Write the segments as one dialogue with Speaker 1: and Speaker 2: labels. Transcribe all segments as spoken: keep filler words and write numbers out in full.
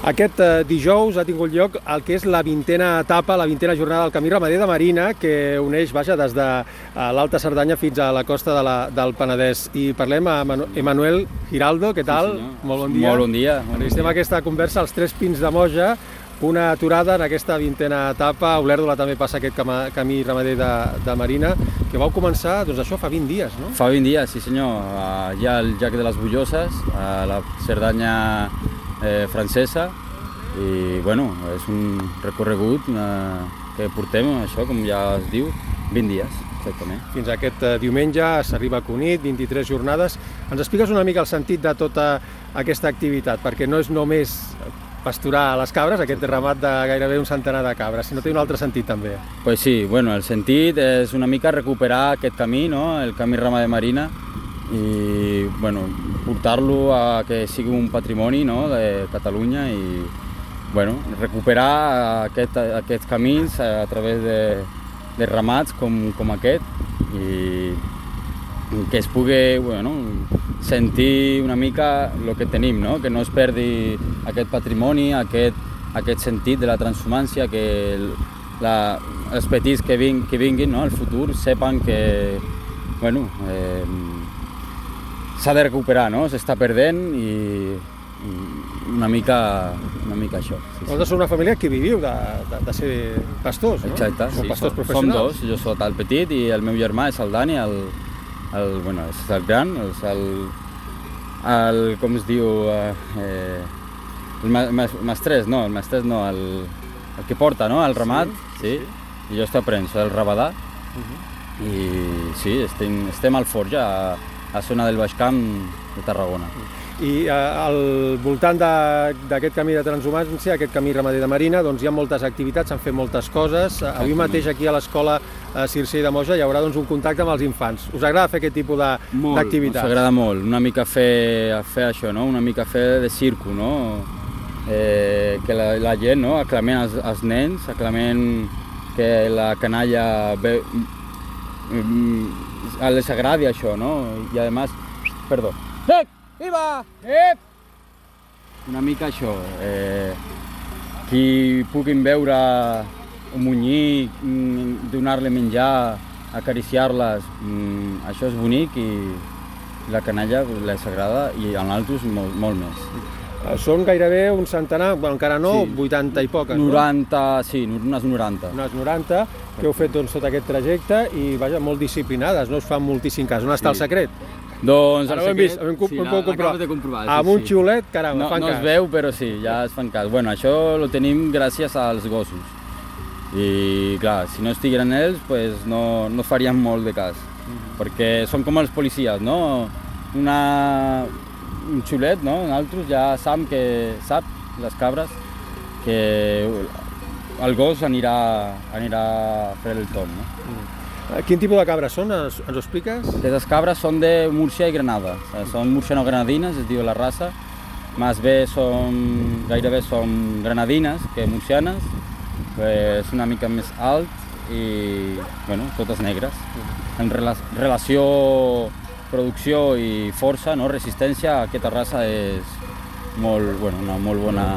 Speaker 1: Aquest eh, dijous ha tingut lloc el que és la vintena etapa, la vintena jornada del Camí Ramader de Marina, que uneix, vaja, des de l'Alta Cerdanya fins a la costa de la, del Penedès. I parlem amb Emanuel Giraldo, què tal?
Speaker 2: Sí,
Speaker 1: molt bon dia.
Speaker 2: Molt bon dia. Molt
Speaker 1: Estem a aquesta conversa als Tres Pins de Moja, una aturada en aquesta vintena etapa. A Olèrdola també passa aquest Camí Ramader de, de Marina, que vau començar, doncs això, fa vint dies, no?
Speaker 2: Fa vint dies, sí senyor. Hi ha el Llac de les Bulloses, a la Cerdanya eh, francesa, i bueno, és un recorregut eh, que portem, això, com ja es diu, vint dies, exactament.
Speaker 1: Fins aquest eh, diumenge s'arriba a Cunit, vint-i-tres jornades. Ens expliques una mica el sentit de tota aquesta activitat, perquè no és només pasturar les cabres, aquest ramat de gairebé un centenar de cabres, sinó té un altre sentit també.
Speaker 2: Pues sí, bueno, el sentit és una mica recuperar aquest camí, no? El Camí Ramader Marina, i bueno, portar-lo a que sigui un patrimoni, no? De Catalunya, i bueno, recuperar aquest, aquests camins a través de, de ramats com, com aquest, i que es pugui, bueno, sentir una mica el que tenim, no? Que no es perdi aquest patrimoni, aquest, aquest sentit de la transhumància, que la, els petits que, ving, que vinguin, no? Al futur sepan que bueno, eh, s'ha de recuperar, no? S'està perdent, i, i una mica, una mica això. Sí,
Speaker 1: Vosaltres sí. Sou una família que viviu de, de, de ser pastors, no?
Speaker 2: Exacte,
Speaker 1: Sou
Speaker 2: sí,
Speaker 1: pastors
Speaker 2: som,
Speaker 1: professionals.
Speaker 2: som dos, jo soc el petit i el meu germà és el Dani, el, el, bueno, és el gran, és el, el com es diu, eh, el mestrès, no, el mestrès no, el, el que porta, no, el ramat, sí, sí. sí. I jo estic aprenent, soc el rabadà, uh -huh. i sí, estem, estem al Forja, a, a zona del Baix Camp de Tarragona.
Speaker 1: I eh, al voltant d'aquest camí de transhumància, aquest Camí Ramader de Marina, doncs hi ha moltes activitats, s'han fet moltes coses. Exactament. Avui mateix aquí a l'escola Circei de Moja hi haurà doncs, un contacte amb els infants. Us agrada fer aquest tipus d'activitats?
Speaker 2: Ens agrada molt, una mica fer, fer això, no? Una mica fer de circo, no? Eh, que la, la gent, no? Aclamen els, els nens, aclamen que la canalla ve, les agradi això, no? I a més, perdó, viva! Ep! Una mica això, eh, qui puguin veure un munyí, donar-li menjar, acariciar-les, mm, això és bonic, i la canalla les agrada, i a nosaltres molt, molt més.
Speaker 1: Són gairebé un centenar, bueno, encara no, sí. vuitanta i poques,
Speaker 2: noranta, no? Sí, unes noranta.
Speaker 1: Unes noranta, que heu fet doncs, tot aquest trajecte, i vaja, molt disciplinades, no us fan moltíssim cas. On està sí. el secret?
Speaker 2: Doncs
Speaker 1: ara ho hem vist, hem,
Speaker 2: sí,
Speaker 1: hem comprovar.
Speaker 2: De comprovar. Sí,
Speaker 1: amb un
Speaker 2: sí.
Speaker 1: xiulet, caram,
Speaker 2: no,
Speaker 1: fan
Speaker 2: no
Speaker 1: cas.
Speaker 2: No es veu, però sí, ja es fan cas. Bueno, això ho tenim gràcies als gossos. I clar, si no estigueren ells, pues no, no farien molt de cas. Uh-huh. Perquè són com els policies, no? Una, un xiulet, no? Nosaltres ja sap, que, sap, les cabres, que el gos anirà, anirà a fer el tom, no? Uh-huh.
Speaker 1: Quin tipus de cabres són? Ens, ens ho expliques?
Speaker 2: Aquestes cabres són de Múrcia i Granada. Són murciano-granadines, es diu la raça. Més bé són, gairebé són granadines que murcianes. És una mica més alt i, bueno, totes negres. En relació producció i força, no, resistència, aquesta raça és molt, bueno, una molt bona,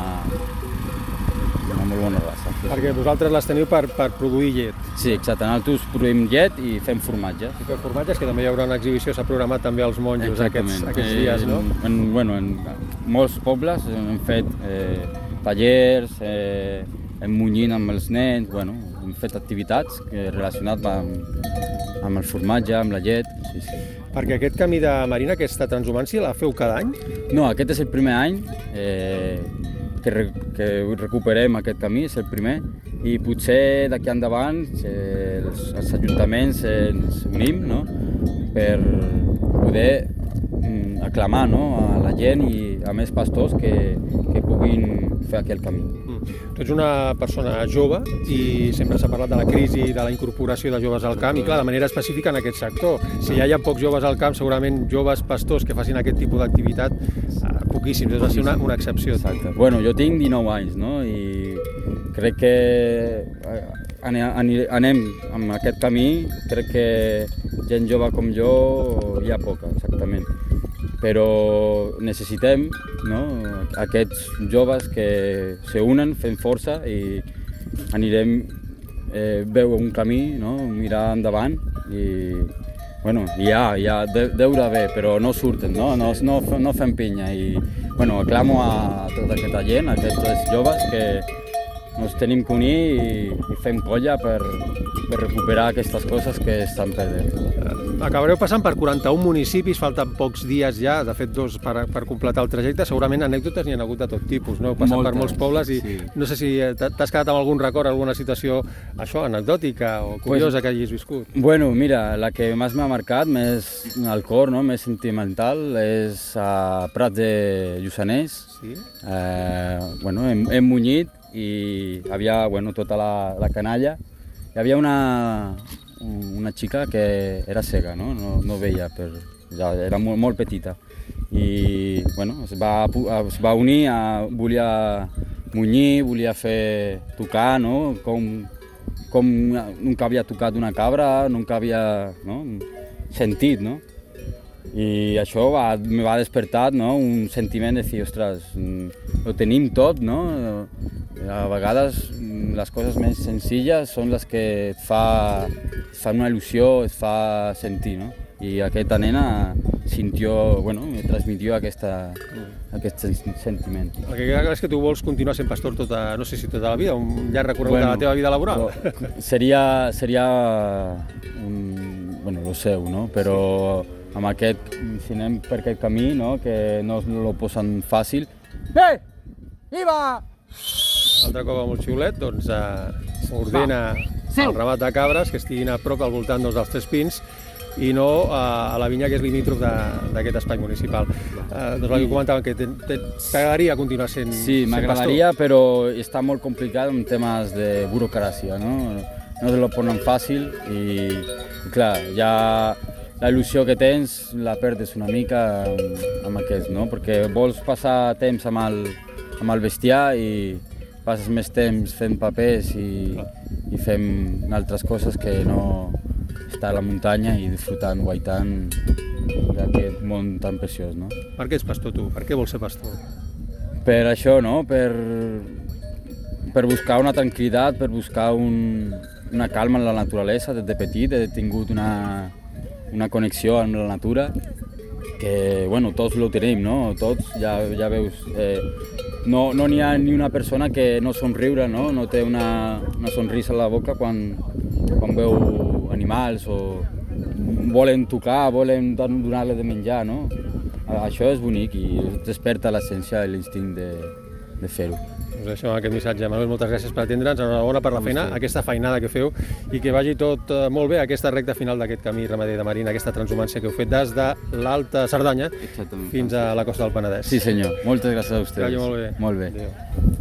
Speaker 2: una molt bona raça.
Speaker 1: Perquè vosaltres les teniu per, per produir llet.
Speaker 2: Sí, exacte. Nosaltres produïm llet i fem formatge.
Speaker 1: I fem formatges, que també hi haurà una exhibició, s'ha programat també als monjos aquests, aquests dies, no?
Speaker 2: En, en, bueno, en molts pobles hem fet eh, tallers, eh, hem munyint amb els nens, bueno, hem fet activitats relacionades amb, amb el formatge, amb la llet. Sí, sí.
Speaker 1: Perquè aquest camí de Marina, aquesta transhumància, la feu cada any?
Speaker 2: No, aquest és el primer any eh, que, re, que recuperem aquest camí, és el primer, i potser d'aquí endavant eh, els, els ajuntaments ens unim, no? Per poder mm, aclamar, no? A la gent i a més pastors que, que puguin fer aquell camí.
Speaker 1: Mm. Tu ets una persona jove i sempre s'ha parlat de la crisi i de la incorporació de joves al camp, i clar, de manera específica en aquest sector. Si ja hi ha pocs joves al camp, segurament joves pastors que facin aquest tipus d'activitat, eh, poquíssims, és va ser una, una excepció.
Speaker 2: Exacte. Bueno, jo tinc dinou anys, no? I crec que anem amb aquest camí, crec que gent jove com jo hi ha poca, exactament. però necessitem, no, aquests joves que se unen, fem força i anirem eh, veure un camí, no, mirar endavant i bueno, ja, ja, deu d'haver, però no surten, no, no, no, no fem pinya i bueno, aclamo a tota aquesta gent, a aquests joves que ens tenim que unir i, i fem colla per, per recuperar aquestes coses que estan perdent.
Speaker 1: Acabareu passant per quaranta-un municipis, falten pocs dies ja, de fet dos per, per completar el trajecte, segurament anècdotes n'hi ha hagut de tot tipus, no? Heu passat moltes, per molts pobles i sí. No sé si t'has quedat amb algun record, alguna situació això, anecdòtica o curiosa pues, que hagis viscut.
Speaker 2: Bueno, mira, la que més m'ha marcat, més al cor, no? Més sentimental, és a Prats de Lluçanès. Sí? Eh, bueno, hem, hem munyit i hi havia bueno, tota la, la canalla. Hi havia una, una xica que era cega, no, no, no veia, per, ja era molt, molt petita. I bueno, es, va, es va unir, a, volia munyir, volia fer tocar, no? com, com nunca havia tocat una cabra, nunca havia no? sentit. No? I això va, me va despertar no? un sentiment de dir, ostres, ho tenim tot, no? A vegades les coses més senzilles són les que et fa, et fa una il·lusió, et fa sentir, no? I aquesta nena sintió, bueno, me transmitió aquesta, aquest sentiment.
Speaker 1: El que queda clar és que tu vols continuar sent pastor tota, no sé si tota la vida, un llarg recorregut bueno, de la teva vida laboral.
Speaker 2: Seria, seria un, bueno, lo seu, no? Però amb aquest, si anem per aquest camí, no? Que no lo posen fàcil. Bé! Viva!
Speaker 1: Altre cop amb el xiulet, doncs eh, ordena el ramat de cabres que estiguin a prop al voltant doncs, dels Tres Pins i no eh, a la vinya que és limítrof d'aquest espai municipal. Eh, doncs el que comentaven que t'agradaria continuar sent pastor.
Speaker 2: Sí, m'agradaria, però està molt complicat en temes de burocràcia, no? No se lo ponen fàcil i, clar, ja la il·lusió que tens la perdes una mica amb, amb aquest, no? Perquè vols passar temps amb el, amb el bestiar i passes més temps fent papers i, i fem altres coses que no estar a la muntanya i disfrutant, guaitant d'aquest món tan preciós, no?
Speaker 1: Per què ets pastor tu? Per què vols ser pastor?
Speaker 2: Per això, no? Per, per buscar una tranquil·litat, per buscar un, una calma en la naturalesa. Des de petit he tingut una, una connexió amb la natura que, bueno, tots lo tenim, no? Tots, ja, ja veus... Eh, No n'hi no ha ni una persona que no somriure, no, no té una, una sonrisa a la boca quan, quan veu animals o volen tocar, volen donar-li de menjar. No? Això és bonic i desperta l'essència i l'instint de, de fer-ho.
Speaker 1: Us deixem aquest missatge. Manuel, moltes gràcies per atendre'ns, enhorabona per la feina, aquesta feinada que feu i que vagi tot molt bé aquesta recta final d'aquest camí ramader de Marina, aquesta transhumància que heu fet des de l'Alta Cerdanya fins a la costa del Penedès.
Speaker 2: Sí senyor, moltes gràcies a vostès.
Speaker 1: Que vagi molt bé.
Speaker 2: Molt bé.
Speaker 1: Adéu.